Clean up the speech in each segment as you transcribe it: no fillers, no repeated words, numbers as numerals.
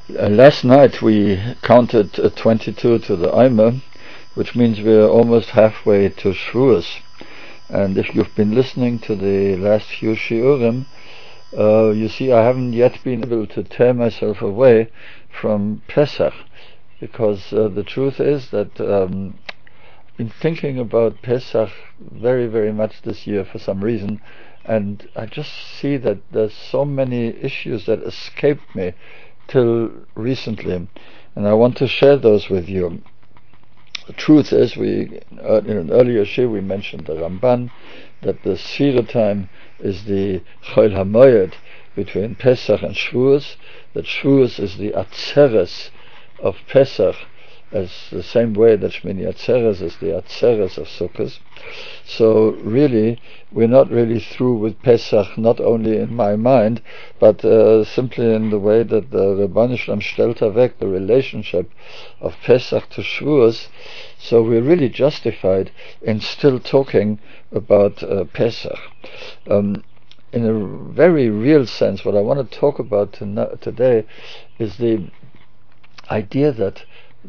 Last night we counted 22 to the Eimer, which means we're almost halfway to Shavuos. And if you've been listening to the last few Shiurim, you see I haven't yet been able to tear myself away from Pesach, because the truth is that I've been thinking about Pesach very, very much this year for some reason, and I just see that there's so many issues that escaped me till recently, and I want to share those with you. The truth is, in an earlier shir we mentioned the Ramban, that the Sfira time is the Chol HaMoed between Pesach and Shavuos, that Shavuos is the Atzeres of Pesach, as the same way that Shmini Atzeres is the Atzeres of Sukkot. So really, we're not really through with Pesach, not only in my mind, but simply in the way that the Rebbeinu Shalom stellt weg the relationship of Pesach to Shavuos. So we're really justified in still talking about Pesach. In a very real sense, what I want to talk about today is the idea that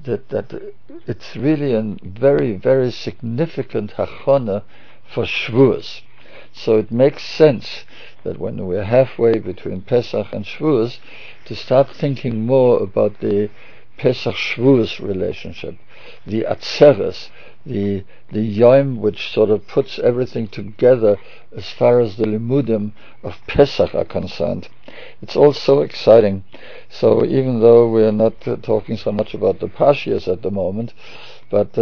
it's really a very, very significant hachana for Shavuos. So it makes sense that when we're halfway between Pesach and Shavuos, to start thinking more about the Pesach-Shavuos relationship, the Atzeres, the Yom which sort of puts everything together as far as the Limudim of Pesach are concerned. It's all so exciting. So even though we're not talking so much about the Pashias at the moment, but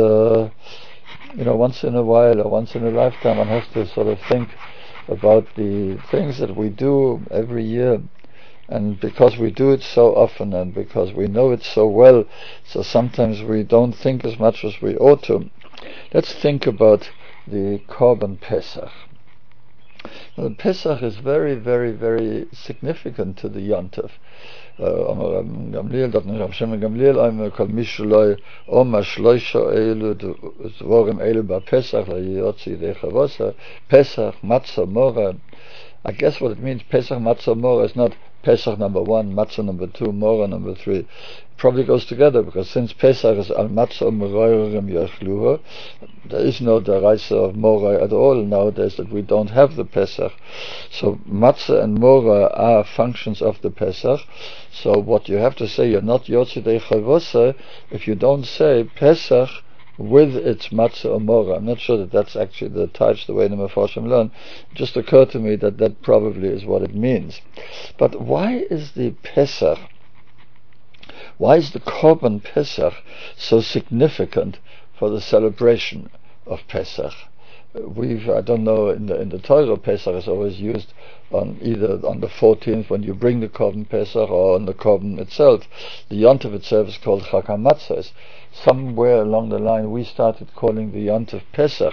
once in a while or once in a lifetime one has to sort of think about the things that we do every year. And because we do it so often and because we know it so well, so sometimes we don't think as much as we ought to. Let's think about the Korban Pesach. Now, Pesach is very, very, very significant to the Yontif. Gamliel, dat Rav Shimon Gamliel, I'm kol mishloi oma shloisha elu dvorim elu ba Pesach la yotzi dechavosah Pesach matzah mora. I guess what it means, Pesach matzah mora, is not Pesach number 1, matzah number 2, mora number 3. It probably goes together, because since Pesach is al matzah meroirim yachluha, there is no deraisa of mora at all nowadays, that we don't have the Pesach. So matzah and mora are functions of the Pesach. So what you have to say, you're not yotzidei chavosah, if you don't say Pesach with its matzah or mora. I'm not sure that that's actually the touch, the way the Mefarshim learn. It just occurred to me that probably is what it means. But why is the Pesach, why is the Korban Pesach so significant for the celebration of Pesach? I don't know, in the Torah, Pesach is always used on either on the 14th when you bring the Korban Pesach, or on the Korban itself. The Yontif itself is called Chag HaMatzos. Somewhere along the line we started calling the Yontif Pesach.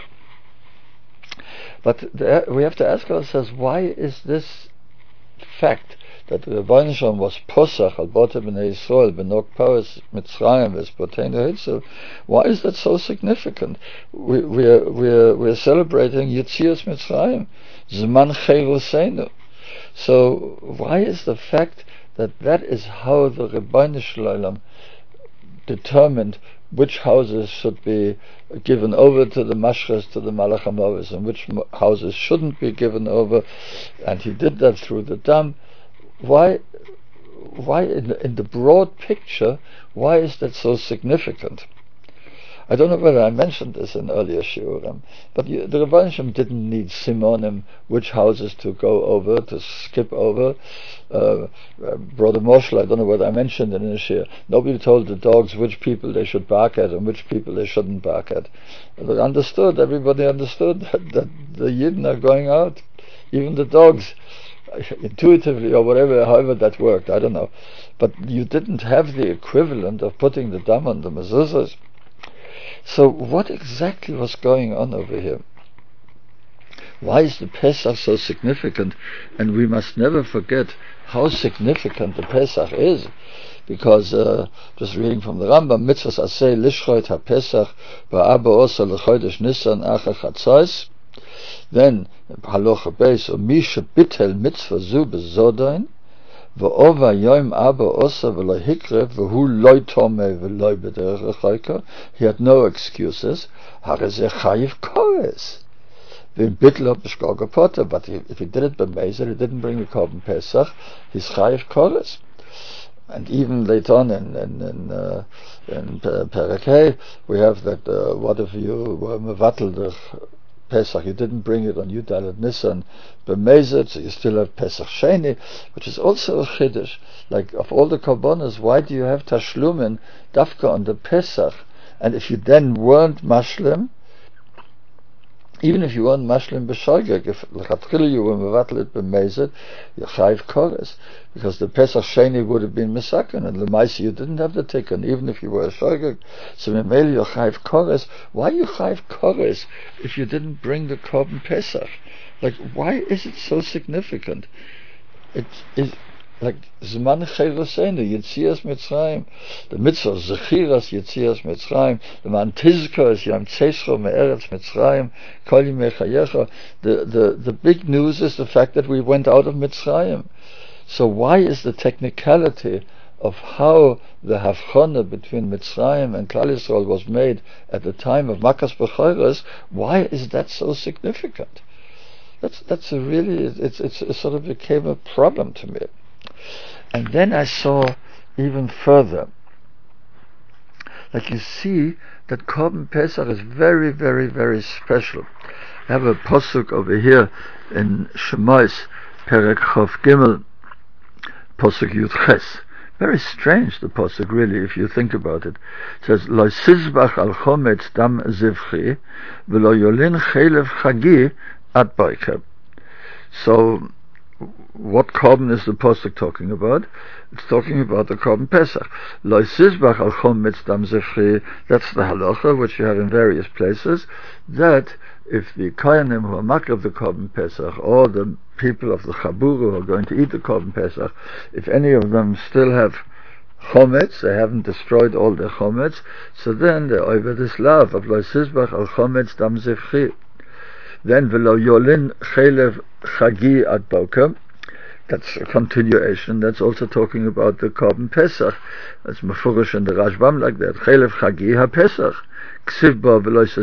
But we have to ask ourselves, why is this fact that the Rebbeinu Shalom was posach al bote b'nei Yisrael b'nok paras Mitzrayim v'espoteinu hitzel? Why is that so significant? We're celebrating Yetzias Mitzrayim, Zman Cheruseinu. So why is the fact that is how the Rebbeinu Shalom determined which houses should be given over to the mashras, to the malach hamoros, and which houses shouldn't be given over, and he did that through the dam. Why in the broad picture, why is that so significant? I don't know whether I mentioned this in earlier shiurim, but the Rebbeinu Shalom didn't need simonim, which houses to go over, to skip over. Brother Moshel, I don't know whether I mentioned it in the shir. Nobody told the dogs which people they should bark at and which people they shouldn't bark at. Everybody understood that the Yidden are going out, even the dogs, intuitively or whatever, however that worked, I don't know. But you didn't have the equivalent of putting the dam on the mezuzahs. So what exactly was going on over here? Why is the Pesach so significant? And we must never forget how significant the Pesach is, because just reading from the Rambam, mitzvahs aseh lishchoit ha-Pesach ba'aba osa l'chodesh Nisan acha chatzos. Then halacha beis, misha bitel mitzvah zu bezodain V'ova yoim abba osa v'lo hikre v'hu loy tome v'loy b'derech chayka. He had no excuses. Harezeh chayiv kores. V'im bitlo b'shkoga potter. But if he did it b'mezer, he didn't bring the korban pesach, he's chayiv kores. And even later on in Perek, we have that what if you were mevatel the Pesach, you didn't bring it on Yud Aleph Nisan b'mezet, so you still have Pesach Sheni, which is also a chiddush. Like, of all the korbanos, why do you have tashlumin dafka on the Pesach? And if you then weren't mashlim, even if you weren't mashlim b'shoigeg, if l'chatchila you were mevatel it b'mezet, you're chayiv kores, because the Pesach Sheni would have been misaken, and l'maisi you didn't have the tikkun, even if you were a shoigeg. So memeli you're chayiv kores. Why are you chayiv kores if you didn't bring the korban Pesach? Like, why is it so significant? It is like Zman Chayroseinu, Yetzias Mitzrayim, the mitzvah Zechiras Yetzias Mitzrayim, the man Tizkos Yam Tzeisro Me'eretz Mitzrayim, Kol Yimei Chayecha. The big news is the fact that we went out of Mitzrayim. So why is the technicality of how the Havchana between Mitzrayim and Klal Yisrael was made at the time of Makas Bechoros, why is that so significant? That's a really, it sort of became a problem to me. And then I saw even further, like you see that Korban Pesach is very, very, very special. I have a posuk over here in Shemais, Perek Chof Gimel, posuk Yud Ches. Very strange, the posuk, really, if you think about it. It says, Lo sizbach al chometz dam zivchi, v'lo yolin chelev chagi at boiker. So, what korban is the posuk talking about? It's talking about the korban Pesach. Lo sizbach al chometz dam zivchi. That's the halacha which you have in various places. That if the kohanim who are makriv the korban Pesach, or the people of the Chabura who are going to eat the korban Pesach, if any of them still have chometz, they haven't destroyed all their chometz, so then they're over this love of lo sizbach al chometz dam zivchi. Then v'lo yolin chelev chagi ad boker. That's a continuation. That's also talking about the korban Pesach. That's mafurish in the Rashbam like that. Chelev chagi ha Pesach. So before we had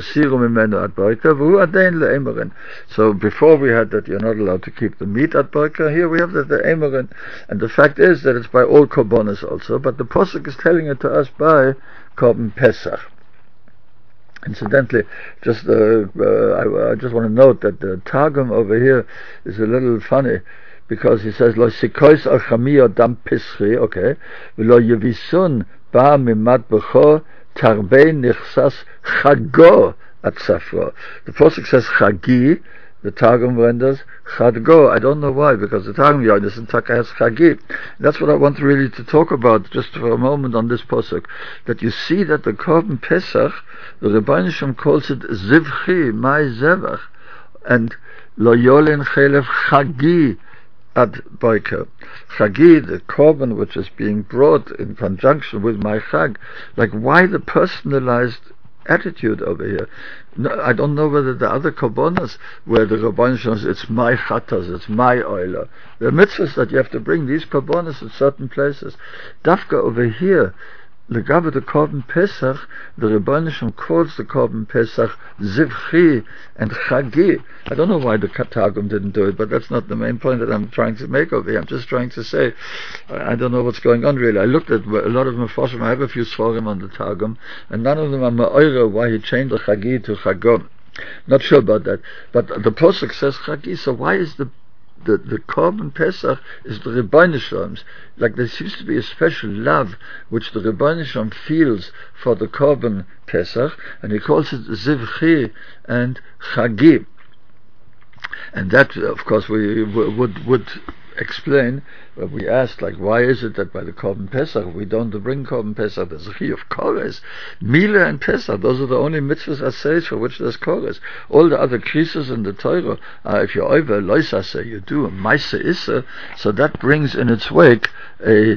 that you're not allowed to keep the meat at boker, here we have that the emerin, and the fact is that it's by all korbanos also, but the posuk is telling it to us by korban Pesach. Incidentally, I just want to note that the Targum over here is a little funny, because he says lo sikois al chamiyah dam pischi, okay, v'lo yevisun ba mimad b'cho Tarbei nichsas chago at safra. The posuk says chagi, the Targum renders chadgo. I don't know why, because the Targum Yonis and Taka has chagi. That's what I want really to talk about just for a moment on this posuk. That you see that the korban Pesach, the Rebbeinu Shem calls it zivchi, my zevach, and lo yolin chelev chagi ad boiker. Chagi, the korban which is being brought in conjunction with my chag. Like, why the personalized attitude over here? No, I don't know whether the other korbanos where the Rabban says it's my chatas, it's my oiler. The mitzvahs that you have to bring these korbanos at certain places. Dafka over here, Legabe the korban Pesach, the Rebbeinu Shem calls the korban Pesach zivchi and chagi. I don't know why the Targum didn't do it, but that's not the main point that I'm trying to make over here. I'm just trying to say, I don't know what's going on really. I looked at a lot of Mefarshim. I have a few Sforim on the Targum, and none of them are ma'oira why he changed the chagi to chagom. Not sure about that. But the posuk says chagi, so why is the korban Pesach is the Rebbeinu Shlom's. Like, there seems to be a special love which the Rebbeinu Shlom feels for the korban Pesach, and he calls it zivchi and chagi. And that, of course, we would explain. We asked, like, why is it that by the korban Pesach we don't bring korban Pesach? There's a chiyuv kores, Mila and Pesach. Those are the only mitzvahs asayis for which there's kores. All the other krisos in the Torah, if you're over lois asay, you do a ma'aseh issa. So that brings in its wake a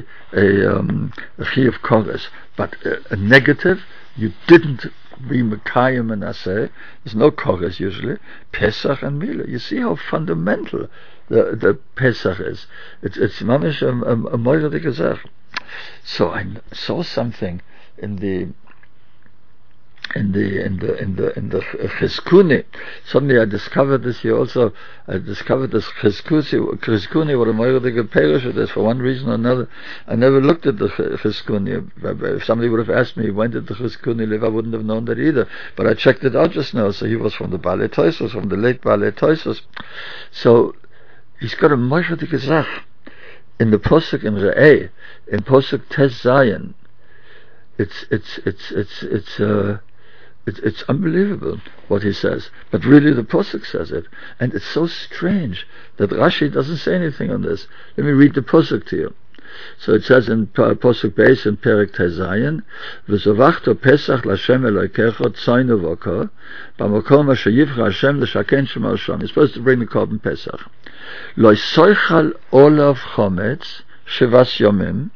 chiyuv kores. But a negative, you didn't be Mekayim and Aseh. There's no kores usually. Pesach and Mila. You see how fundamental the Pesach is. It's mamish a moirdik gezach. So I saw something in the Chizkuni. Suddenly I discovered this here also. I discovered this Chizkuni, what a moirdik parish it is for one reason or another. I never looked at the Chizkuni. If somebody would have asked me when did the Chizkuni live, I wouldn't have known that either. But I checked it out just now. So he was from the Balei Tosos, from the late Balei Tosos. So he's got a moirdik gezach in the Posuk in Re'eh, in Posuk Tes Zayin. It's unbelievable what he says, but really the Posuk says it, and it's so strange that Rashi doesn't say anything on this. Let me read the Posuk to you. So it says in Posuk Beis in Perek Tezayin, "V'zovachto Pesach l'Hashem Elokecha tzaynu v'okah, b'makom asher yivcha Hashem l'shaken shemal sham." You're supposed to bring the korban Pesach. Lo soichal olav chometz shivas yomim.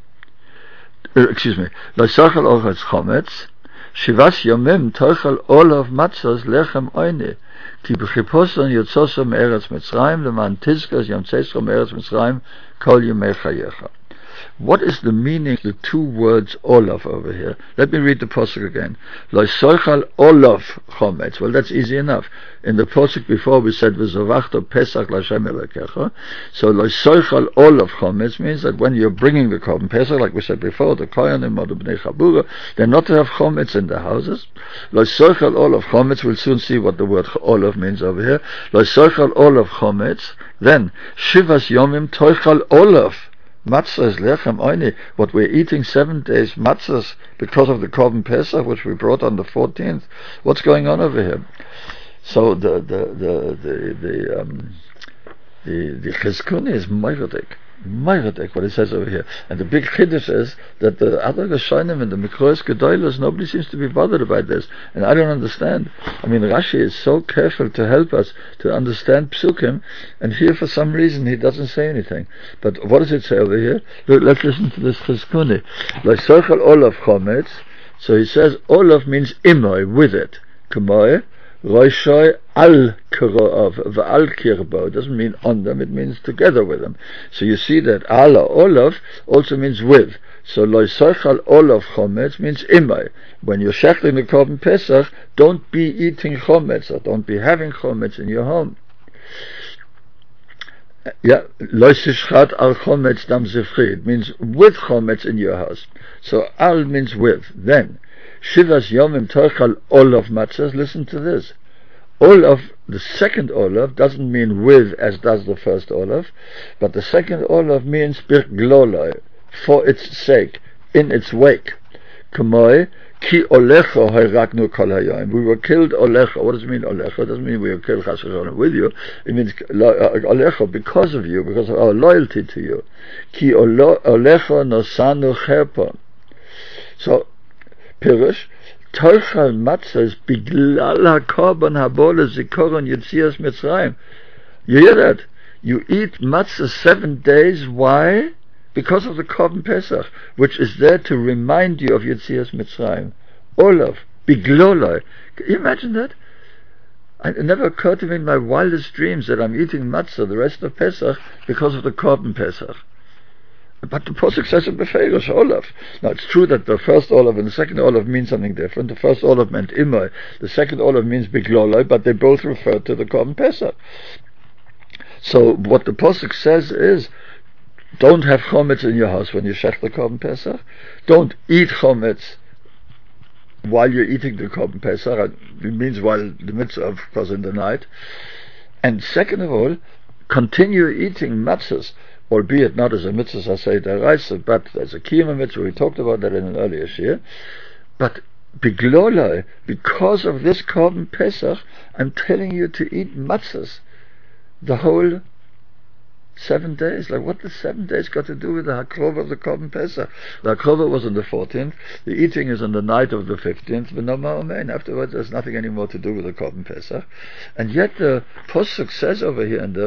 Lo soichal olav chometz shivas yomim toichal olav matzos lechem oine. Ki b'chiposon yotzoso me'eretz Mitzrayim leman tizkas yom tzesro me'eretz Mitzrayim kol yomei chayecha. What is the meaning of the two words olav over here? Let me read the Posuk again. Lo soichal olav chometz. Well, that's easy enough. In the Posuk before we said v'zovachto Pesach l'Hashem Elokecha. So lo soichal olav chometz means that when you're bringing the korban Pesach, like we said before, the kohanim or the bnei chabura, they're not to have chometz in their houses. Lo soichal olav chometz. We'll soon see what the word olav means over here. Lo soichal olav chometz. Then shivas yomim toichal olav. Matzah is lechem oini. What we're eating 7 days matzahs because of the korban Pesach, which we brought on the 14th. What's going on over here? So the Chizkuni is moirdik, what it says over here. And the big chiddush is that the other Geshonim and the Mikroes Gedolos, nobody seems to be bothered about this. And I don't understand. I mean, Rashi is so careful to help us to understand Psukim, and here for some reason he doesn't say anything. But what does it say over here? Let's listen to this Chizkuni. L'soichal olav chometz. So he says, olav means imoy, with it. K'moy. Roishoy al kirov v'al kirbo doesn't mean on them, it means together with them. So you see that ala olav also means with. So loisochal olav chometz means imay. When you're shechting the korban Pesach, don't be eating chometz, or don't be having chometz in your home. Yeah, loisishchat al chometz dam zifri, means with chometz in your house. So al means with. Then Shivas Yomim Toichal Olav Matzahs. Listen to this. Olav, the second Olav, doesn't mean with as does the first Olav, but the second Olav means birgloloi, for its sake, in its wake. Kamoi, ki olecho hayraknu kol hayom. We were killed olecho. What does it mean olecho? It doesn't mean we were killed chas v'shalom with you. It means olecho, because of you, because of our loyalty to you. Ki olecho nosanu cherpo. So, Pirush, Toichal Matzahs biglal hakorban habole zikoron yetzias Mitzrayim. You hear that? You eat matzah 7 days. Why? Because of the korban Pesach, which is there to remind you of Yetzias Mitzrayim. Olav, bigloloi. Can you imagine that? It never occurred to me in my wildest dreams that I'm eating matzah the rest of Pesach because of the korban Pesach. But the Posuk says it beferish olav. Now it's true that the first olav and the second olav mean something different. The first olav meant imay, the second olav means bigloloi, but they both refer to the korban Pesach. So what the Posuk says is, don't have chometz in your house when you shech the korban Pesach. Don't eat chometz while you're eating the korban Pesach. It means while the mitzvah, of course, in the night. And second of all, continue eating matzahs, albeit not as a mitzvah say deraisa, but as a kiyum mitzvah. We talked about that in an earlier shir. But biglolai, because of this korban Pesach, I'm telling you to eat matzahs the whole 7 days. Like, what does 7 days got to do with the hakrova of the korban Pesach? The hakrova was on the 14th. The eating is on the night of the 15th. But no more. Afterwards, there's nothing anymore to do with the korban Pesach. And yet the Posuk says over here, and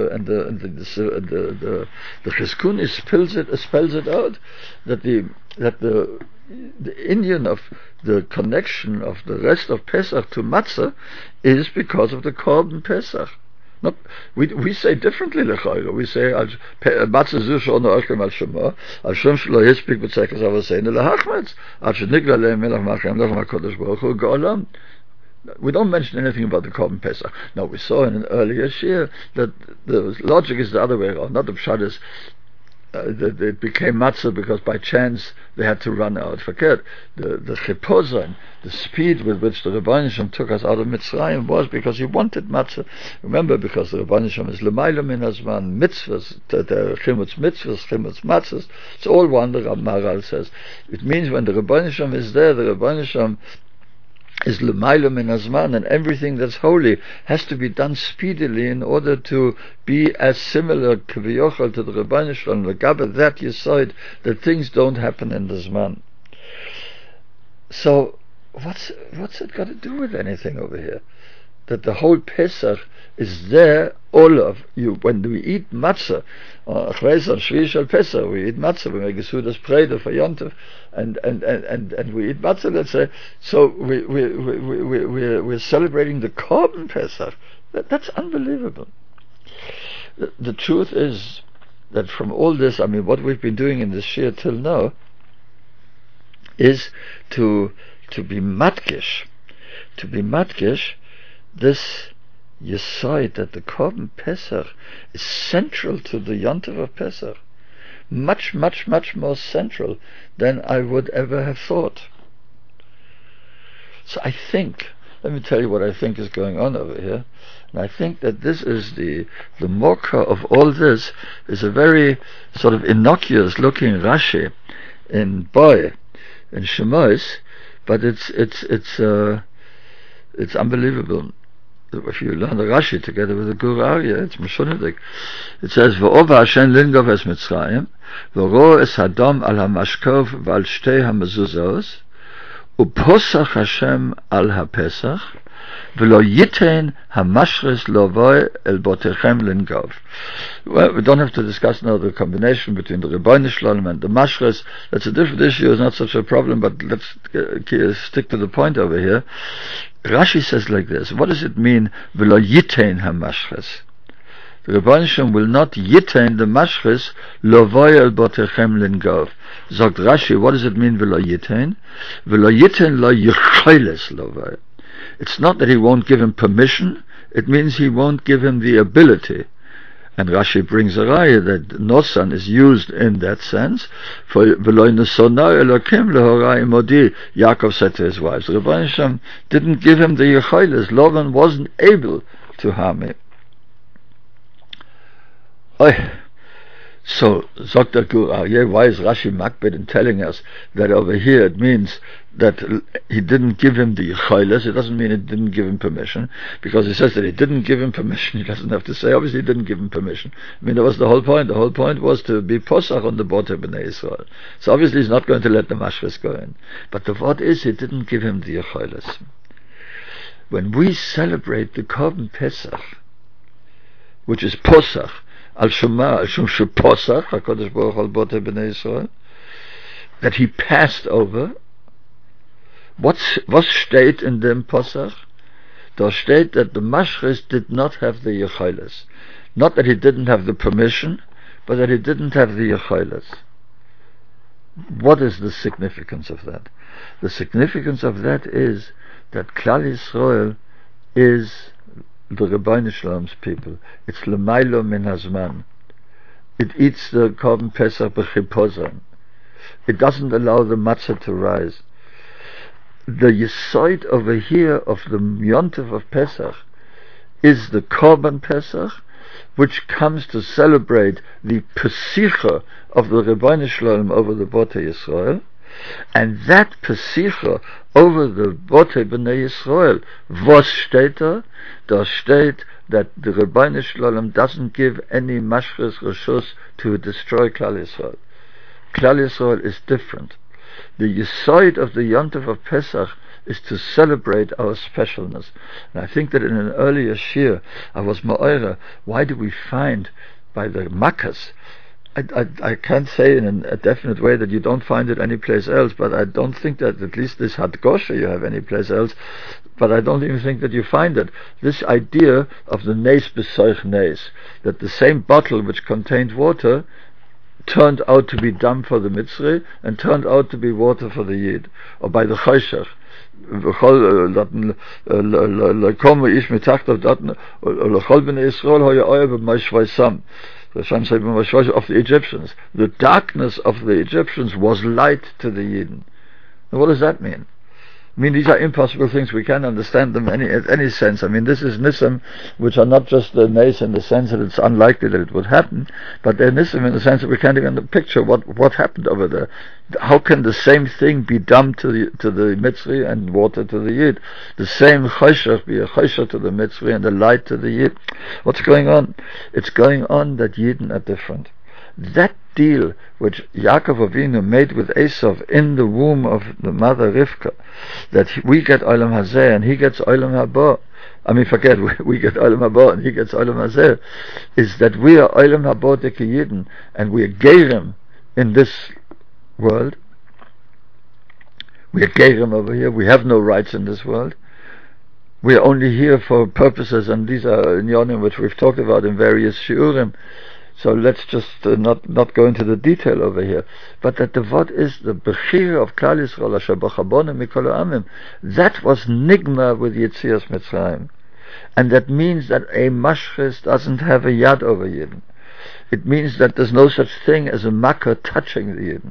the Chizkuni spells it out, that the Indian of the connection of the rest of Pesach to matzah is because of the korban Pesach. Not, we say differently l'chayra. We say matzah zu she'onu ochem al shema al shem shelo yispik b'tzekes avaseinu lahachmetz ad shenigla lehem melech machem lochem HaKadosh Baruch Hu geolam. We don't mention anything about the Korban Pesach. Now, we saw in an earlier shir that the logic is the other way around. Not the pshat is that it became matzah because by chance they had to run out. Forget the chipozon, the speed with which the Rebbeinu Shem took us out of Mitzrayim was because he wanted matzah. Remember, because the Rebbeinu Shem is l'mayla min hazman, mitzvahs, the chimutz mitzvahs, chimutz matzahs. It's all one. The Rab Maharal says it means when the Rebbeinu Shem is there, the Rebbeinu Shem is l'mayla min hazman, and everything that's holy has to be done speedily in order to be as similar k'viyochel to the Rebbeinu Shalom. L'gabe that yesod, that things don't happen in the zman. So what's it got to do with anything over here? That the whole Pesach is there, all of you. When we eat matzah, Shvi Shel Pesach, we eat matzah, we make a Sudas Preda for Yontif, and we eat matzah, let's say, so we're celebrating the Korban Pesach. That's unbelievable. The truth is that from all this, I mean, what we've been doing in this shir till now is to be matkish, this yesod that the Korban Pesach is central to the Yontif of Pesach, much more central than I would ever have thought. So I think, let me tell you what I think is going on over here, and I think that this is the morka of all this is a very sort of innocuous looking Rashi in Boy, in Shemos, but it's unbelievable. If you learn the Rashi together with the Gur Aryeh, it's Meshunidik. It says, "V'ova Hashem lingov es Mitzrayim, v'ro es hadam al hamashkov v'al shtei hamezuzos, u'posach Hashem al hapesach, v'lo yitein hamashres lovoi el botechem lingov." Well, we don't have to discuss now the combination between the Rebbeinu Shalom and the mashres. That's a different issue. It's not such a problem, but let's stick to the point over here. Rashi says like this: what does it mean, v'lo yitein hamashres? The Rebbeinu Shem will not yitein the mashres lovoi el botechem lingov. Sagt Rashi, what does it mean, v'lo yitein? V'lo yitein lo yicholes lovoi. It's not that he won't give him permission, it means he won't give him the ability. And Rashi brings a raya that nosan is used in that sense. For v'lo nosona elokim lehorai modi, Yaakov said to his wives, the Rebbeinu Shem didn't give him the yecholes. Lavan wasn't able to harm him. So, Dr. Gur Aryeh, why is Rashi makbid in telling us that over here it means that he didn't give him the yecholes? It doesn't mean he didn't give him permission, because he says that he didn't give him permission. He doesn't have to say, obviously he didn't give him permission. I mean, that was the whole point. The whole point was to be posach on the Botei B'nai Yisrael. So obviously he's not going to let the mashres go in. But the word is, he didn't give him the yecholes. When we celebrate the Korban Pesach, which is posach, al shema, al shum sheposach, HaKadosh Baruch al Botei B'nai Yisrael, that he passed over. Was steht in dem Posach? Da steht that the mashres did not have the yecholes. Not that he didn't have the permission, but that he didn't have the yecholes. What is the significance of that? The significance of that is that Klal Yisrael is the Rebbeinu Shalom's people. It's l'maylo min hazman. It eats the Korban Pesach b'chipozon. It doesn't allow the matzah to rise. The yesod over here of the Yontif of Pesach is the Korban Pesach, which comes to celebrate the Pesicha of the Rebbeinu Shalom over the Botei Yisrael, and that Pesicha over the Botei B'nai Yisrael, was steht da? Da steht that the Rebbeinu Shalom doesn't give any mashres reshus to destroy Klal Yisrael. Klal Yisrael is different. The yesod of the Yontif of Pesach is to celebrate our specialness. And I think that in an earlier shir I was ma'ora, why do we find by the Makkos I can't say in a definite way that you don't find it anyplace else, but I don't think that at least this Hadgosha you have anyplace else, but I don't even think that you find it. This idea of the Nes Besoich Nes, that the same bottle which contained water turned out to be dam for the Mitzri and turned out to be water for the Yid, or by the Choshech. Of the Egyptians. The darkness of the Egyptians was light to the Yidden. Now what does that mean? I mean, these are impossible things. We can't understand them in any sense. I mean, this is Nissim, which are not just the Nes in the sense that it's unlikely that it would happen, but they're Nissim in the sense that we can't even picture what happened over there. How can the same thing be dam to the Mitzri and water to the Yid? The same Choshech be a Choshech to the Mitzri and a light to the Yid? What's going on? It's going on that Yidden are different. That deal which Yaakov Avinu made with Esav in the womb of the mother Rivka, that we get Olam Hazeh and he gets Olam Haba, we get Olam Haba and he gets Olam Hazeh, is that we are Olam Haba Deke Yidden and we are Gerim in this world. We are Gerim over here. We have no rights in this world. We are only here for purposes, and these are Inyanim which we've talked about in various Shiurim. So let's just not go into the detail over here. But that the what is the Bechir of Klal Yisrael Asher B'Chabona Mikol Ha'amim, that was Nigma with Yetzias Mitzrayim. And that means that a Mashchis doesn't have a Yad over Yidden. It means that there's no such thing as a Makkah touching the Yidden.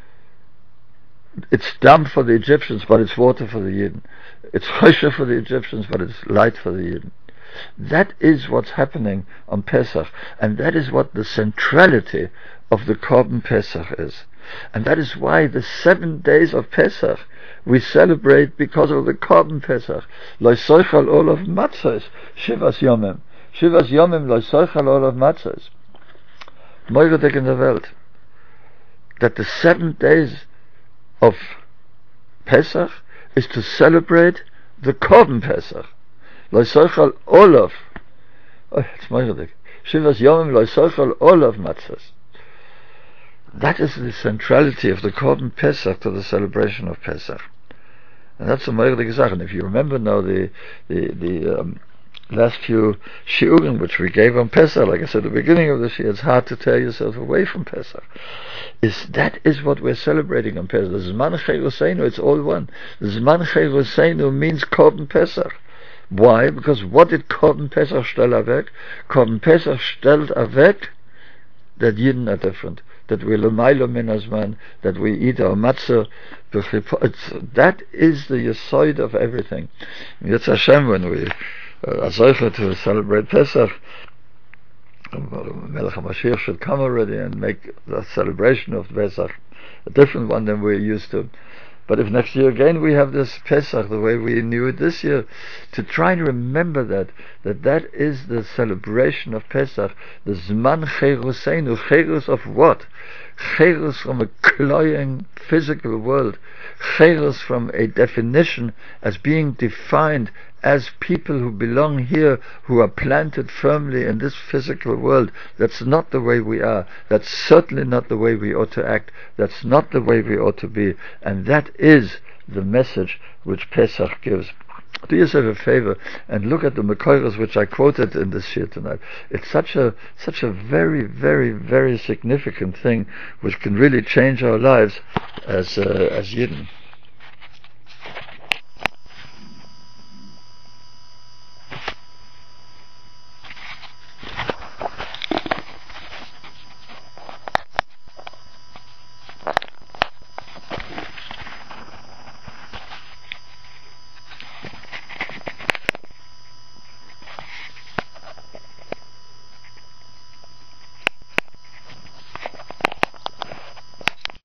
It's dam for the Egyptians, but it's water for the Yidden. It's Choshech for the Egyptians, but it's light for the Yidden. That is what's happening on Pesach, and that is what the centrality of the Korban Pesach is. And that is why the 7 days of Pesach we celebrate because of the Korban Pesach. Lo soichal olav matzos, Shivas Yomim. Shivas Yomim lo soichal olav matzos. Moiradek in der Welt. That the 7 days of Pesach is to celebrate the Korban Pesach. Lo soichal olav. It's moiradek. Shivas Yomim lo soichal olav matzos. That is the centrality of the Korban Pesach to the celebration of Pesach. And that's a moiradek Sache. And if you remember now the last few shiurim which we gave on Pesach, like I said at the beginning of this year, it's hard to tear yourself away from Pesach. That is what we're celebrating on Pesach. The Zman Cheruseinu, it's all one. The Zman Cheruseinu means Korban Pesach. Why? Because what did Korban Pesach stell avek? Korban Pesach stellt avek that Yidden are different, that we l'maylo min hazman, that we eat our matzah. That is the yesod of everything. Yetz Hashem, when we are zocher to celebrate Pesach, Melech HaMashiach should come already and make the celebration of Pesach a different one than we're used to. But if next year again we have this Pesach the way we knew it this year, to try and remember that is the celebration of Pesach, the Zman Cheruseinu. Cherus of what? Cherus from a cloying physical world. Cherus from a definition as being defined as people who belong here, who are planted firmly in this physical world. That's not the way we are. That's certainly not the way we ought to act. That's not the way we ought to be. And that is the message which Pesach gives. Do yourself a favor and look at the Mekoros which I quoted in this shir tonight. It's such a very, very, very significant thing which can really change our lives as Yidden.